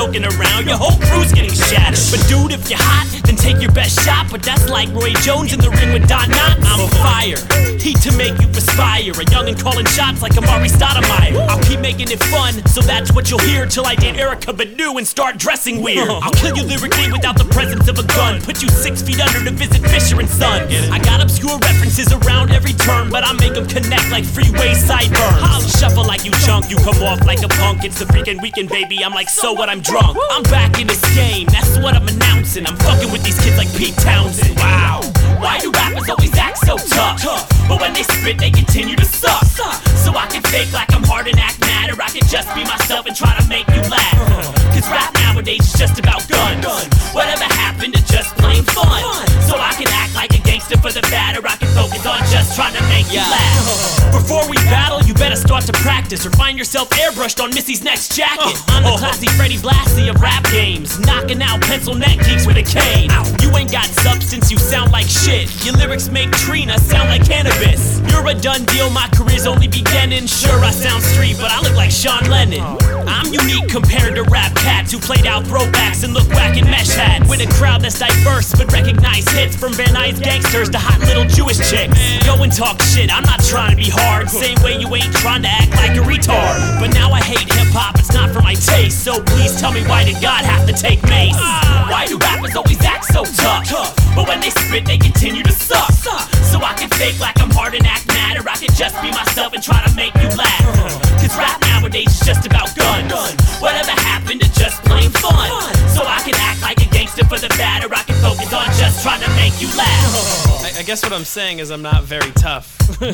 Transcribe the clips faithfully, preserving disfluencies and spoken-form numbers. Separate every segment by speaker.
Speaker 1: joking around, your whole crew's getting shattered. But dude, if you're hot, then take your best shot. But that's like Roy Jones in the ring with Don Knotts. I'm fire, heat to make you perspire. A youngin' calling shots like Amari Stoudemire. I'll keep making it fun, so that's what you'll hear till I date Erykah Badu and start dressing weird. I'll kill you lyrically without the presence of a gun. Put you six feet under to visit Fisher and Son. I got obscure references around every turn, but I make them connect like freeway sideburns. I'll shuffle like you junk, you come off like a punk. It's the freaking weekend, baby, I'm like, so what, I'm drunk. I'm back in this game, that's what I'm announcing. I'm fucking with these kids like Pete Townsend. Wow, why do rappers always act so tough? But when they spit, they continue to suck. So I can fake like I'm hard and act mad, or I can just be myself and try to make you laugh. Cause rap nowadays is just about guns. Whatever happened to just plain fun? So I can act like a gangster for the bad, or I can focus on just trying to make you laugh. Before we battle, you better start to practice, or find yourself airbrushed on Missy's next jacket. I'm the classy Freddie Blassie of rap games, knocking out pencil neck geeks with a cane. You ain't got substance, you sound like shit. Your lyrics make Trina sound like cannabis. You're a done deal, my career's only beginning. Sure, I sound street, but I look like Sean Lennon. I'm unique compared to rap cats who played out throwbacks and look whack in mesh hats. With a crowd that's diverse but recognize hits, from Van Nuys gangsters to hot little Jewish chicks. Go and talk shit, I'm not trying to be hard. Same way you ain't trying to act like a retard. But now I hate hip-hop, it's not for my taste. So please tell me, why did God have to take Mace? Why do rappers always act so tough? But when they spit, they continue to suck. So I can fake like I'm hard and act mad, or I can just be myself and try to make you laugh. Cause rap nowadays is just about guns. Whatever happened to just plain fun? So I can act like a gangster for the bad, or I can focus on just trying to make you laugh.
Speaker 2: I, I guess what I'm saying is I'm not very tough.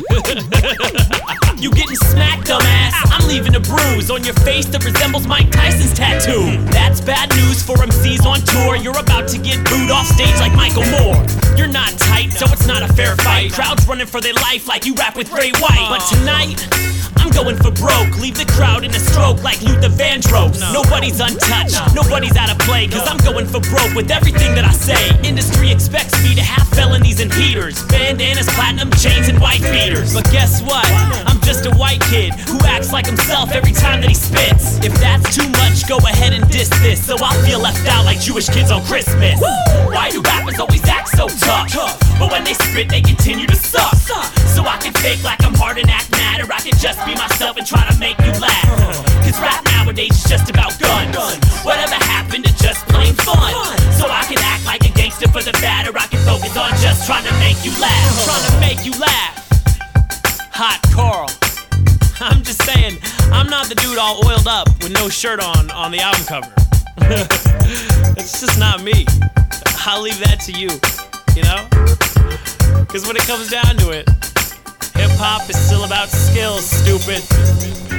Speaker 1: You getting smacked, dumbass. I'm leaving a bruise on your face that resembles Mike Tyson's tattoo. That's bad news for M Cs on tour. You're about to get booed off stage like Michael Moore. You're not tight, so it's not a fair fight. Crowds running for their life like you rap with Ray White. But tonight, I'm going for broke. Leave the crowd in a stroke like Luther Vandross. Nobody's untouched, nobody's out of play, cause I'm going for broke with everything that I say. Industry expects me to have felonies and heaters, bandanas, platinum chains, and white beaters. But guess what? I'm just a white kid who acts like himself every time that he spits. If that's too much, go ahead and diss this, so I'll feel left out like Jewish kids on Christmas. Why do rappers always act so tough? But when they spit, they continue to suck. So I can fake like I'm hard and act mad, or I can just be myself and try to make you laugh. Cause rap nowadays is just about guns. Whatever happened to just plain fun? So I can act like a gangster for the bad, or I can focus on just trying to make you laugh. Trying to make you laugh. Hot Carl. I'm just saying, I'm not the dude all oiled up with no shirt on on the album cover. It's just not me. I'll leave that to you, you know? Cause when it comes down to it, hip-hop is still about skills, stupid.